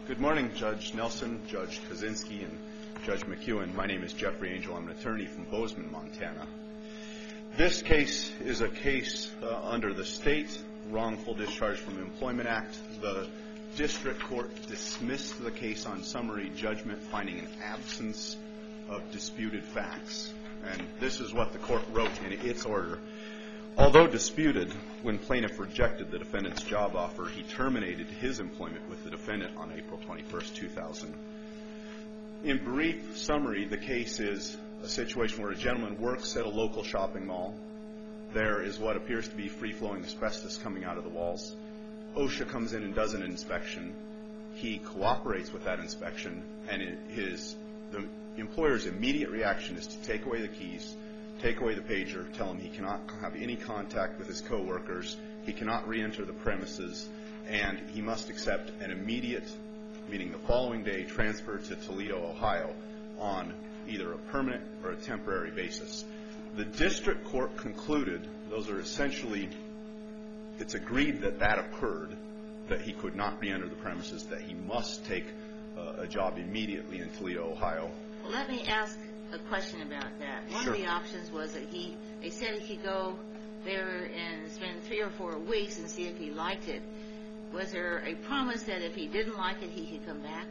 Good morning, Judge Nelson, Judge Kaczynski, and Judge McEwen. My name is Jeffrey Angel. I'm an attorney from Bozeman, Montana. This case is a case under the State Wrongful Discharge from Employment Act. The district court dismissed the case on summary judgment, finding an absence of disputed facts. And this is what the court wrote in its order. Although disputed, when plaintiff rejected the defendant's job offer, he terminated his employment with the defendant on April 21st, 2000. In brief summary, the case is a situation where a gentleman works at a local shopping mall. There is what appears to be free-flowing asbestos coming out of the walls. OSHA comes in and does an inspection. He cooperates with that inspection, and the employer's immediate reaction is to take away the keys, take away the pager, tell him he cannot have any contact with his coworkers, he cannot re-enter the premises, and he must accept an immediate, meaning the following day, transfer to Toledo, Ohio on either a permanent or a temporary basis. The district court concluded, those are essentially, it's agreed that that occurred, that he could not re-enter the premises, that he must take a job immediately in Toledo, Ohio. Well, let me ask a question about that. One of the options was that they said he could go there and spend 3 or 4 weeks and see if he liked it. Was there a promise that if he didn't like it, he could come back?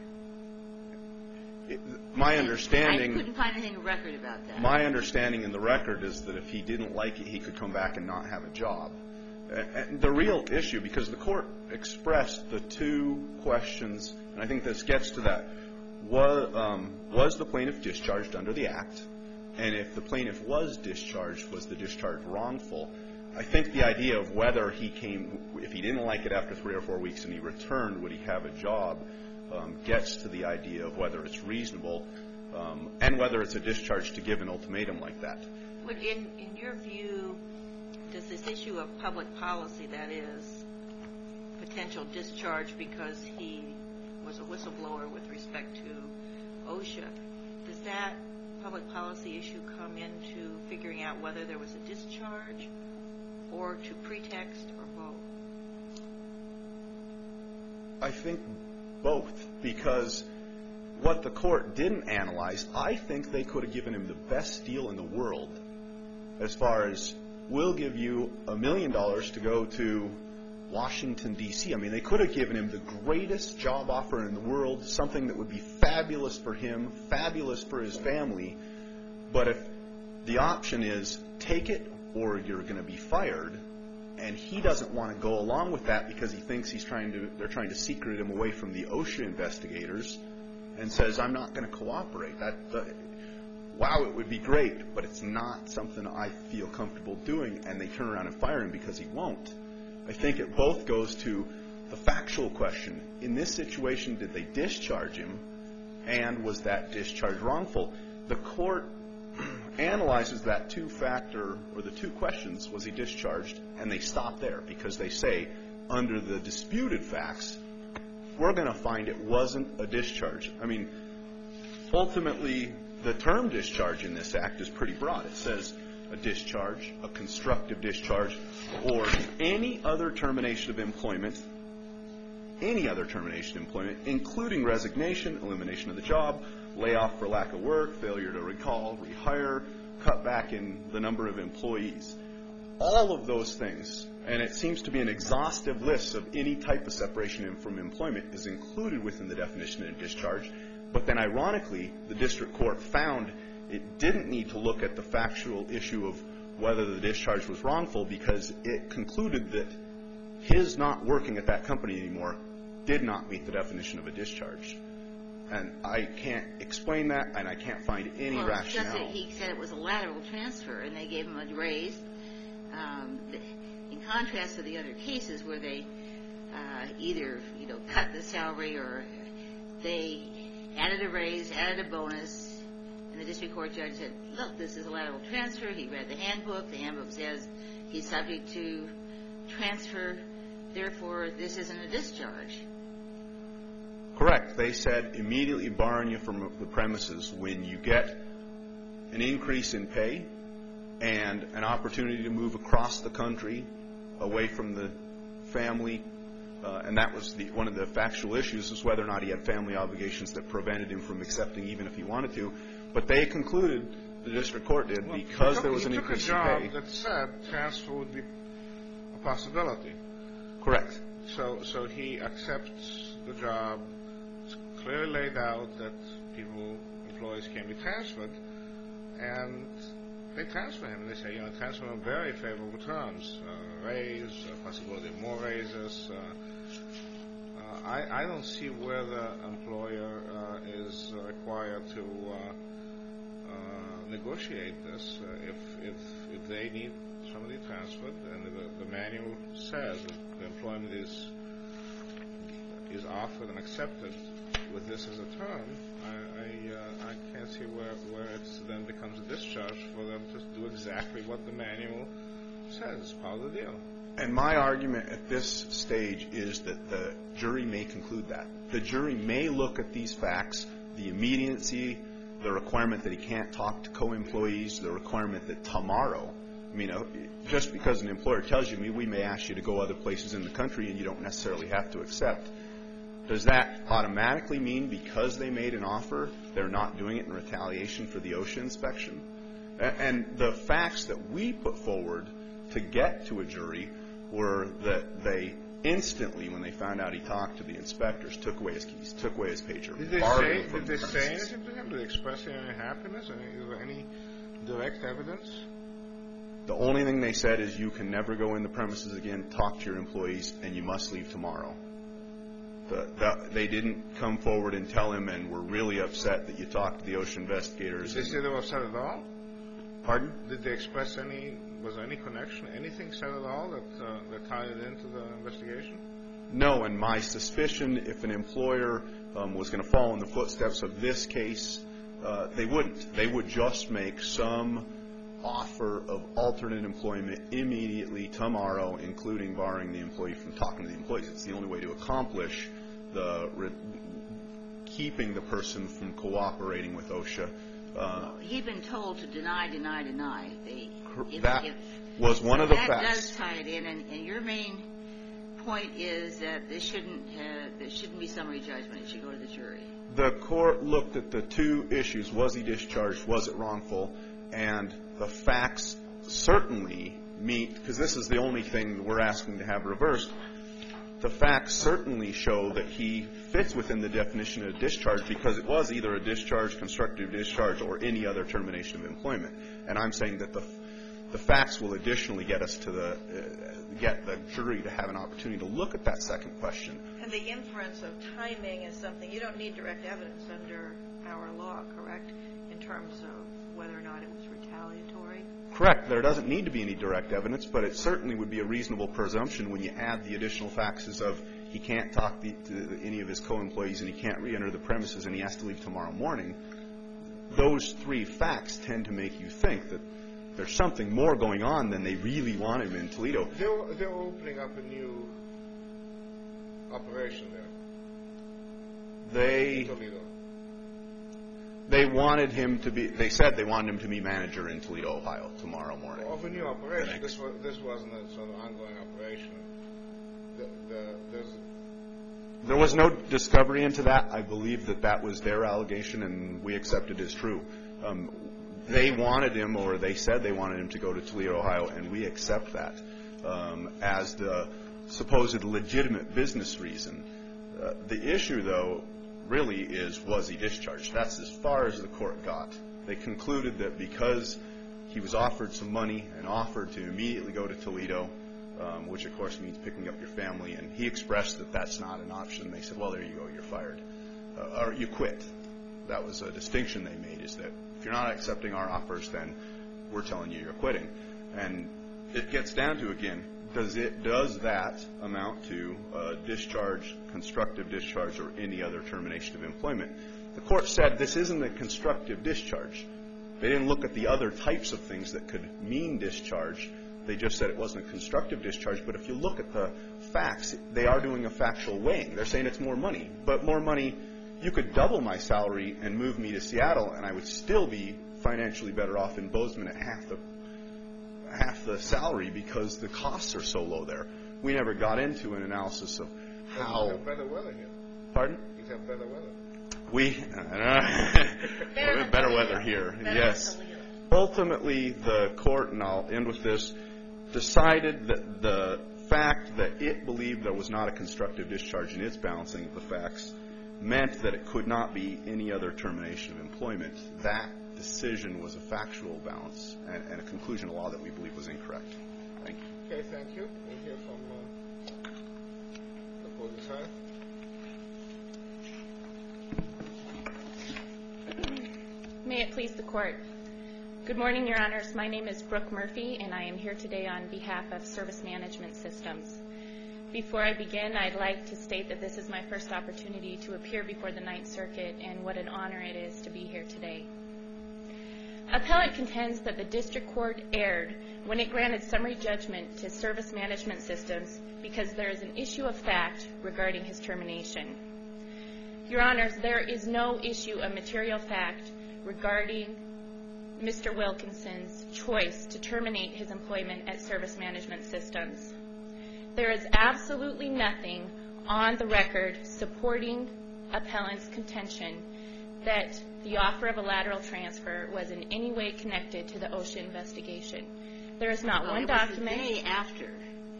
My understanding... I couldn't find anything in the record about that. My understanding in the record is that if he didn't like it, he could come back and not have a job. And the real issue, because the court expressed the two questions, and I think this gets to that, was the plaintiff discharged under the Act? And if the plaintiff was discharged, was the discharge wrongful? I think the idea of whether he came, if he didn't like it after 3 or 4 weeks and he returned, would he have a job, gets to the idea of whether it's reasonable and whether it's a discharge to give an ultimatum like that. In your view, does this issue of public policy, that is, potential discharge because he was a whistleblower with respect to OSHA, does that public policy issue come into figuring out whether there was a discharge or to pretext or both? I think both, because what the court didn't analyze, I think they could have given him the best deal in the world as far as, we'll give you $1 million to go to Washington, D.C. I mean, they could have given him the greatest job offer in the world, something that would be fabulous for him, fabulous for his family. But if the option is take it or you're going to be fired, and he doesn't want to go along with that because he thinks they're trying to secret him away from the OSHA investigators, and says, I'm not going to cooperate. Wow, it would be great, but it's not something I feel comfortable doing, and they turn around and fire him because he won't. I think it both goes to the factual question. In this situation, did they discharge him, and was that discharge wrongful? The court analyzes that two-factor, or the two questions, was he discharged, and they stop there because they say, under the disputed facts, we're going to find it wasn't a discharge. I mean, ultimately, the term discharge in this act is pretty broad. It says a discharge, a constructive discharge, or any other termination of employment, including resignation, elimination of the job, layoff for lack of work, failure to recall, rehire, cut back in the number of employees. All of those things, and it seems to be an exhaustive list of any type of separation from employment, is included within the definition of discharge. But then ironically, the district court found it didn't need to look at the factual issue of whether the discharge was wrongful because it concluded that his not working at that company anymore did not meet the definition of a discharge. And I can't explain that, and I can't find any rationale. Well, he said it was a lateral transfer, and they gave him a raise. In contrast to the other cases where they either cut the salary or they added a raise, added a bonus, and the district court judge said, look, this is a lateral transfer. He read the handbook. The handbook says he's subject to transfer. Therefore, this isn't a discharge. Correct. They said immediately barring you from the premises when you get an increase in pay and an opportunity to move across the country away from the family and that was one of the factual issues, is whether or not he had family obligations that prevented him from accepting even if he wanted to. But they concluded, the district court did, because there was an increase in pay. He took a job that said transfer would be a possibility. Correct. So he accepts the job. It's clearly laid out that employees can be transferred, and they transfer him. They say, transfer on very favorable terms, raise, possibility of more raises. I don't see where the employer is required to negotiate this. If they need somebody transferred, and the manual says that the employment is offered and accepted with this as a term, I can't see where it then becomes a discharge for them to do exactly what the manual says. It's part of the deal. And my argument at this stage is that the jury may conclude that. The jury may look at these facts, the immediacy, the requirement that he can't talk to co-employees, the requirement that tomorrow, just because an employer tells you, we may ask you to go other places in the country and you don't necessarily have to accept. Does that automatically mean because they made an offer, they're not doing it in retaliation for the OSHA inspection? And the facts that we put forward to get to a jury were that they instantly, when they found out he talked to the inspectors, took away his keys, took away his pager. Did they say anything to him? Did they express any happiness? Is there any direct evidence? The only thing they said is you can never go in the premises again, talk to your employees, and you must leave tomorrow. They didn't come forward and tell him, and were really upset that you talked to the OSHA investigators. Did they say they were upset at all? Pardon? Did they express was there any connection, anything said at all that tied it into the investigation? No, and my suspicion, if an employer was going to follow in the footsteps of this case, they wouldn't. They would just make some offer of alternate employment immediately tomorrow, including barring the employee from talking to the employees. It's the only way to accomplish keeping the person from cooperating with OSHA. He'd been told to deny. That was one of the facts. That does tie it in, and your main point is that there shouldn't be summary judgment. It should go to the jury. The court looked at the two issues: was he discharged? Was it wrongful? And the facts certainly meet, because this is the only thing we're asking to have reversed. The facts certainly show that he fits within the definition of discharge, because it was either a discharge, constructive discharge, or any other termination of employment. And I'm saying that the facts will additionally get us to get the jury to have an opportunity to look at that second question. And the inference of timing is something you don't need direct evidence under our law, correct? In terms of whether or not it was retaliatory. Correct. There doesn't need to be any direct evidence, but it certainly would be a reasonable presumption when you add the additional facts of he can't talk to any of his co-employees and he can't re-enter the premises and he has to leave tomorrow morning. Those three facts tend to make you think that there's something more going on than they really want him in Toledo. They're opening up a new operation there. In Toledo. They wanted him to be. They said they wanted him to be manager in Toledo, Ohio, tomorrow morning. Of a new operation. This wasn't a sort of ongoing operation. There was no discovery into that. I believe that was their allegation, and we accept it as true. They wanted him, or they said they wanted him to go to Toledo, Ohio, and we accept that as the supposed legitimate business reason. The issue, though, really is, was he discharged? That's as far as the court got. They concluded that because he was offered some money and offered to immediately go to Toledo, which of course means picking up your family, and he expressed that that's not an option. They said, well, there you go, you're fired. Or you quit. That was a distinction they made, is that if you're not accepting our offers, then we're telling you you're quitting. And it gets down to, again, does that amount to discharge, constructive discharge, or any other termination of employment? The court said this isn't a constructive discharge. They didn't look at the other types of things that could mean discharge. They just said it wasn't a constructive discharge. But if you look at the facts, they are doing a factual weighing. They're saying it's more money. But more money, you could double my salary and move me to Seattle, and I would still be financially better off in Bozeman at half the salary because the costs are so low there. We never got into an analysis of how... You have better weather here. Pardon? You have better weather. Better weather here, yes. Ultimately, the court, and I'll end with this, decided that the fact that it believed there was not a constructive discharge in its balancing of the facts meant that it could not be any other termination of employment. That decision was a factual balance and a conclusion of law that we believe was incorrect. Thank you. Okay, thank you. We'll hear from the opposing side. May it please the Court. Good morning, Your Honors. My name is Brooke Murphy, and I am here today on behalf of Service Management Systems. Before I begin, I'd like to state that this is my first opportunity to appear before the Ninth Circuit, and what an honor it is to be here today. Appellant contends that the District Court erred when it granted summary judgment to Service Management Systems because there is an issue of fact regarding his termination. Your Honors, there is no issue of material fact regarding Mr. Wilkinson's choice to terminate his employment at Service Management Systems. There is absolutely nothing on the record supporting appellant's contention that the offer of a lateral transfer was in any way connected to the OSHA investigation. There is not one document. The day after,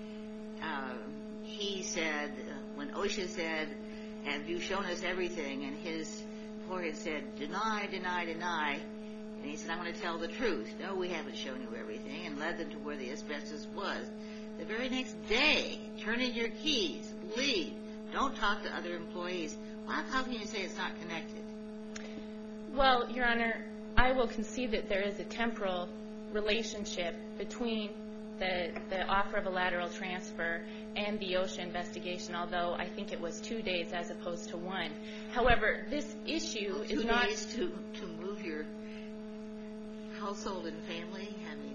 he said, when OSHA said, "Have you shown us everything?" and his employer had said, "Deny, deny, deny." And he said, "I'm going to tell the truth. No, we haven't shown you everything," and led them to where the asbestos was. The very next day, turn in your keys, leave, don't talk to other employees. Well, how can you say it's not connected? Well, Your Honor, I will concede that there is a temporal relationship between the offer of a lateral transfer and the OSHA investigation, although I think it was 2 days as opposed to 1. However, this issue is not... 2 days to move your household and family? I mean,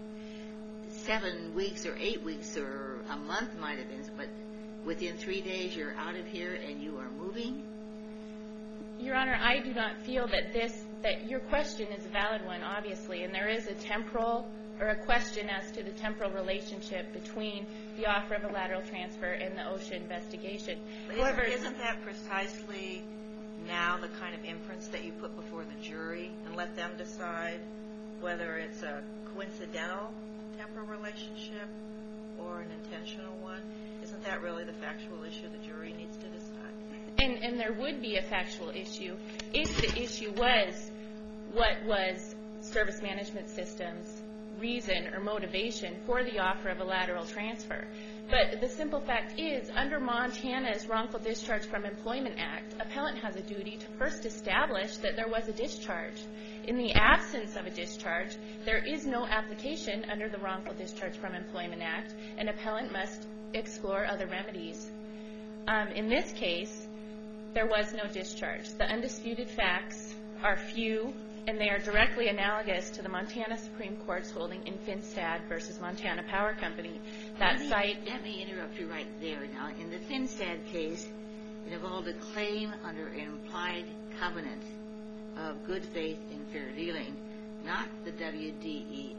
7 weeks or 8 weeks or a month might have been, but within 3 days you're out of here and you are moving? Your Honor, I do not feel that your question is a valid one, obviously, and there is a temporal or a question as to the temporal relationship between the offer of a lateral transfer and the OSHA investigation. However, isn't that precisely now the kind of inference that you put before the jury and let them decide whether it's a coincidental temporal relationship or an intentional one? Isn't that really the factual issue the jury needs to decide? And there would be a factual issue if the issue was what was Service Management Systems' reason or motivation for the offer of a lateral transfer. But the simple fact is, under Montana's Wrongful Discharge from Employment Act, appellant has a duty to first establish that there was a discharge. In the absence of a discharge, there is no application under the Wrongful Discharge from Employment Act, and appellant must explore other remedies. In this case, there was no discharge. The undisputed facts are few, and they are directly analogous to the Montana Supreme Court's holding in Finstad versus Montana Power Company. Let me interrupt you right there now. In the Finstad case, it involved a claim under an implied covenant of good faith and fair dealing, not the WDEA.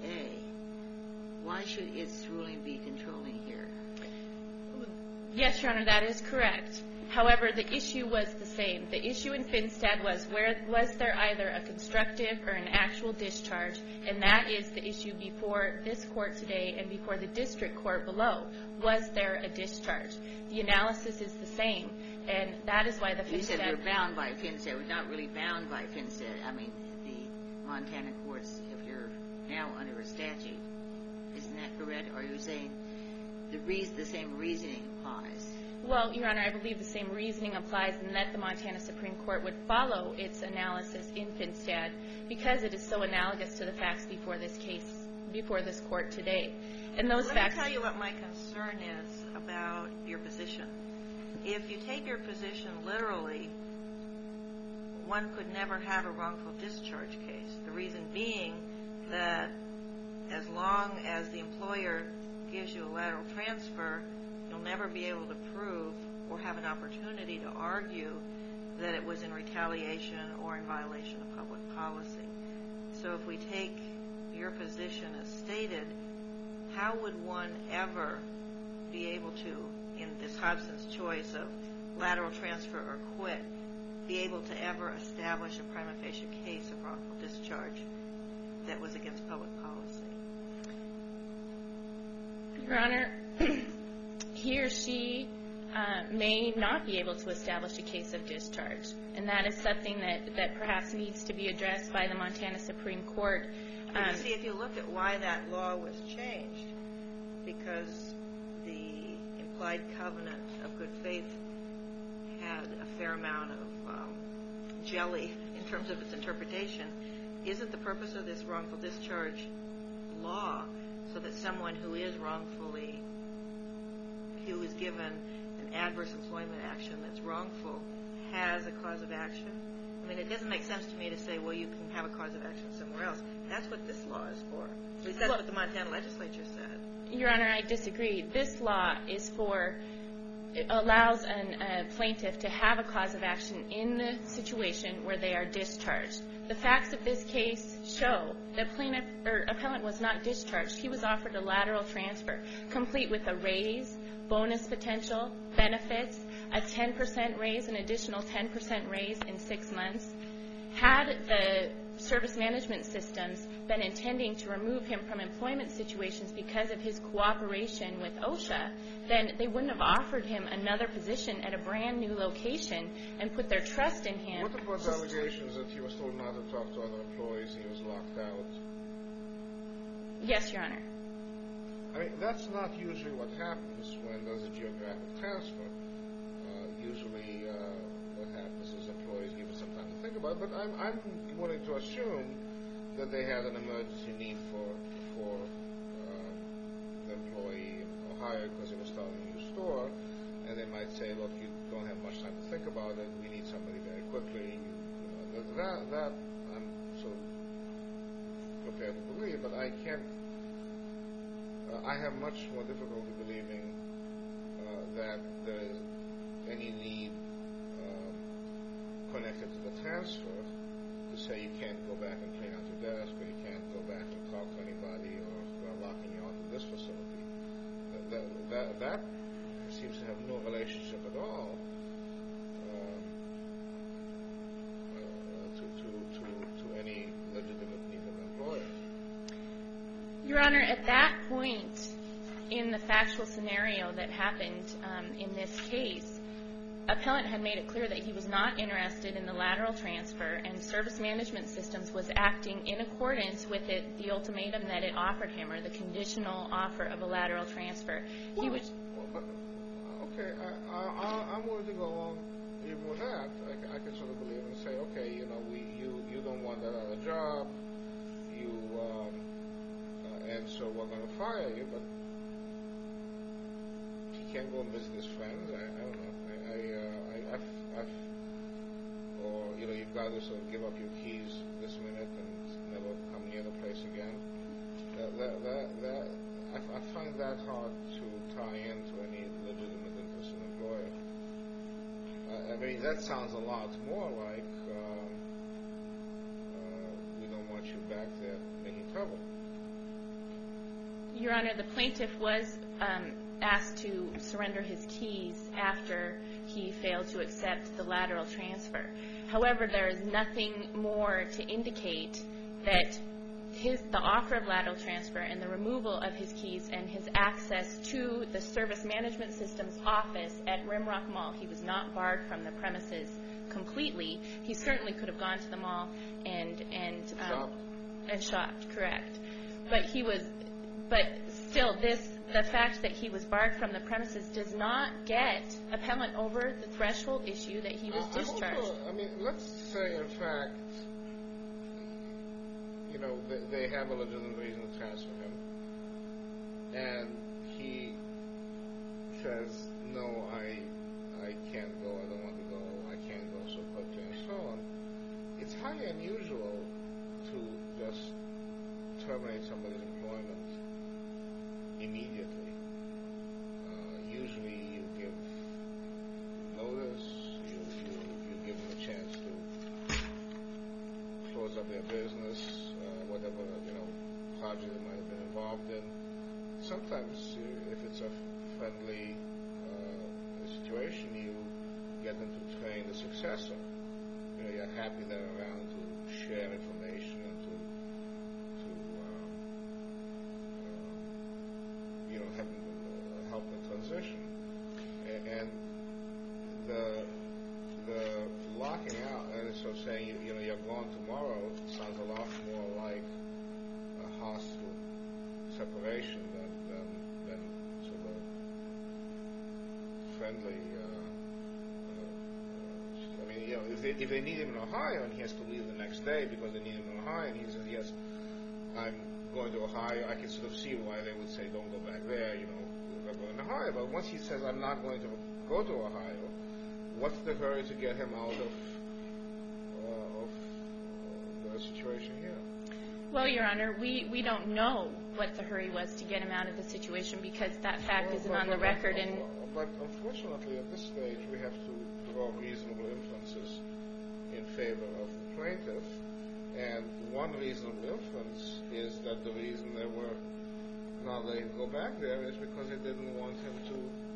Why should its ruling be controlling here? Yes, Your Honor, that is correct. However, the issue was the same. The issue in Finstad was there either a constructive or an actual discharge, and that is the issue before this court today and before the district court below. Was there a discharge? The analysis is the same, and that is why the Finstad... You said we're bound by Finstad. We're not really bound by Finstad. I mean, the Montana courts, if you're now under a statute, isn't that correct? Or are you saying the same reasoning applies? Well, Your Honor, I believe the same reasoning applies and that the Montana Supreme Court would follow its analysis in Finstad because it is so analogous to the facts before this case, before this court today. And those facts... Let me tell you what my concern is about your position. If you take your position literally, one could never have a wrongful discharge case. The reason being that as long as the employer gives you a lateral transfer, you'll never be able to prove or have an opportunity to argue that it was in retaliation or in violation of public policy. So if we take your position as stated, how would one ever be able to in this Hobson's choice of lateral transfer or quit, be able to ever establish a prima facie case of wrongful discharge that was against public policy? Your Honor, he or she may not be able to establish a case of discharge, and that is something that perhaps needs to be addressed by the Montana Supreme Court. You see, if you look at why that law was changed, because the implied covenant of good faith had a fair amount of jelly in terms of its interpretation, isn't the purpose of this wrongful discharge law so that someone who is wrongfully, who is given an adverse employment action that's wrongful, has a cause of action? I mean, it doesn't make sense to me to say, well, you can have a cause of action somewhere else. That's what this law is for. At least that's what the Montana legislature said. Your Honor, I disagree. This law is for, it allows a plaintiff to have a cause of action in the situation where they are discharged. The facts of this case show that appellant was not discharged. He was offered a lateral transfer, complete with a raise, bonus potential, benefits, a 10% raise, an additional 10% raise in 6 months. Had the service management systems been intending to remove him from employment situations because of his cooperation with OSHA, then they wouldn't have offered him another position at a brand new location and put their trust in him. What about the allegations that he was told not to talk to other employees, he was locked out? Yes, Your Honor. I mean, that's not usually what happens when there's a geographic transfer. Usually what happens is employees give us some time to think about it, but I'm willing to assume that they had an emergency need for the employee or hire because they were starting a new store, and they might say, look, you don't have much time to think about it, we need somebody very quickly. That I'm sort of prepared to believe, but I can't. I have much more difficulty believing that there is any need connected to the transfer to say you can't go back and clean out your desk, or you can't go back and talk to anybody, or we're locking you out of this facility. That seems to have no relationship at all to any legitimate need of an employer. Your Honor, at that point in the factual scenario that happened in this case, appellant had made it clear that he was not interested in the lateral transfer, and Service Management Systems was acting in accordance with the ultimatum that it offered him, or the conditional offer of a lateral transfer. I'm willing to go along even with that. I can sort of believe and say, okay, you don't want that other job, and so we're going to fire you, but he can't go and visit his friends. I don't know. Or you've got to sort of give up your keys this minute and never come near the place again. I find that hard to tie into any legitimate interest in an employer. I mean, that sounds a lot more like we don't want you back there making trouble. Your Honor, the plaintiff was asked to surrender his keys after he failed to accept the lateral transfer. However, there is nothing more to indicate that the offer of lateral transfer and the removal of his keys and his access to the Service Management Systems office at Rimrock Mall, he was not barred from the premises completely. He certainly could have gone to the mall and shopped, correct. But still, the fact that he was barred from the premises does not get appellant over the threshold issue that he was discharged. Let's say, in fact, they have a legitimate reason to transfer him, and he says, no, I can't go, I don't want to go, I can't go so quickly, and so on. It's highly unusual to just terminate somebody's employment immediately. Usually you give notice, you give them a chance to close up their business, whatever project they might have been involved in. Sometimes, if it's a friendly situation, you get them to train the successor. You're happy they're around to share information and to help the transition. And the locking out, and so saying you're gone tomorrow, sounds a lot more like a hostile separation than sort of friendly. If they need him in Ohio and he has to leave the next day because they need him in Ohio, and he says, yes, I'm going to Ohio, I can sort of see why they would say, don't go back there, we're going to Ohio. But once he says, I'm not going to go to Ohio, what's the hurry to get him out of the situation here? Well, Your Honor, we don't know what the hurry was to get him out of the situation because that fact isn't on the record. But unfortunately, at this stage, we have to draw reasonable inferences in favor of the plaintiff. And one reasonable inference is that the reason they were not letting him go back there is because they didn't want him to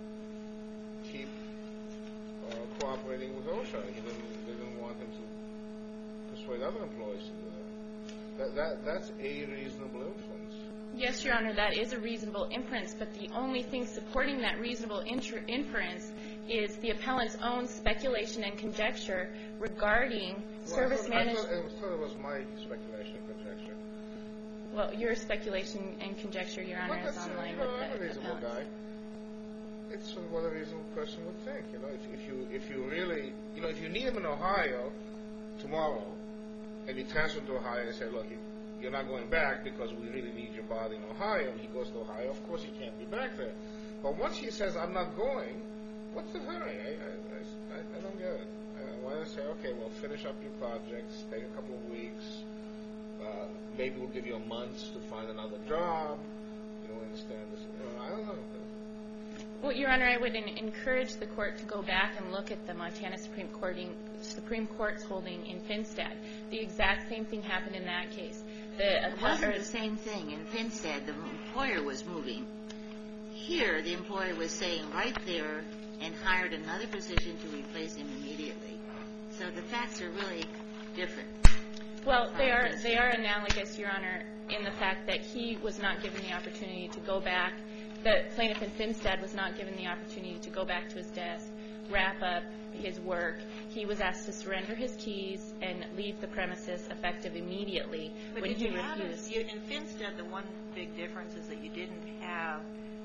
keep cooperating with OSHA. They didn't want him to persuade other employees to do that. That's a reasonable inference. Yes, Your Honor, that is a reasonable inference, but the only thing supporting that reasonable inference is the appellant's own speculation and conjecture regarding service management. I thought it was my speculation and conjecture. Well, your speculation and conjecture, Your Honor, is online with I'm a the reasonable appellant. guy. It's sort of what a reasonable person would think. If you really, if you need him in Ohio tomorrow, and you transfer him to Ohio and say, look, you're not going back because we really need your body in Ohio, and he goes to Ohio, of course he can't be back there. But once he says, I'm not going, what's the hurry? I don't get it. Why don't I say, okay, well, finish up your projects, take a couple of weeks, maybe we'll give you a month to find another job. You don't understand this. I don't know. Well, Your Honor, I would encourage the court to go back and look at the Montana Supreme Court's holding in Finstead. The exact same thing happened in that case. It wasn't the same thing. In Finstead, the employer was moving. Here, the employer was staying right there and hired another position to replace him immediately. So the facts are really different. Well, they are analogous, Your Honor, in the fact that he was not given the opportunity to go back. The plaintiff in Finstead was not given the opportunity to go back to his desk, wrap up his work. He was asked to surrender his keys and leave the premises effective immediately. But when he refused. In Finstead, the one big difference is that you didn't have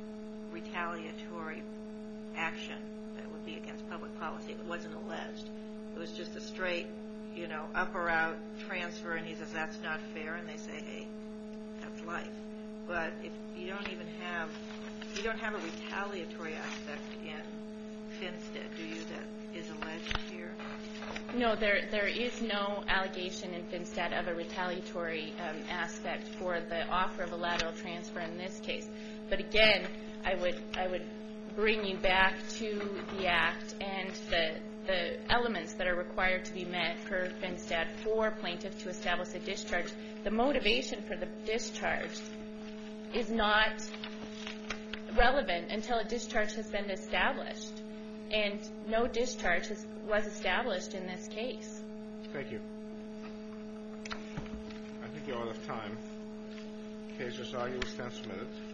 retaliatory action that would be against public policy. It wasn't alleged. It was just a straight, up or out transfer, and he says, that's not fair, and they say, hey, that's life. But if you don't have a retaliatory aspect in Finstead, do you, that is alleged here? No, there is no allegation in Finstead of a retaliatory aspect for the offer of a lateral transfer in this case. But again, I would bring you back to the Act and the elements that are required to be met per Finstead for plaintiff to establish a discharge. The motivation for the discharge is not relevant until a discharge has been established. And no discharge was established in this case. Thank you. I think you're out of time. Case is argued, stand submitted.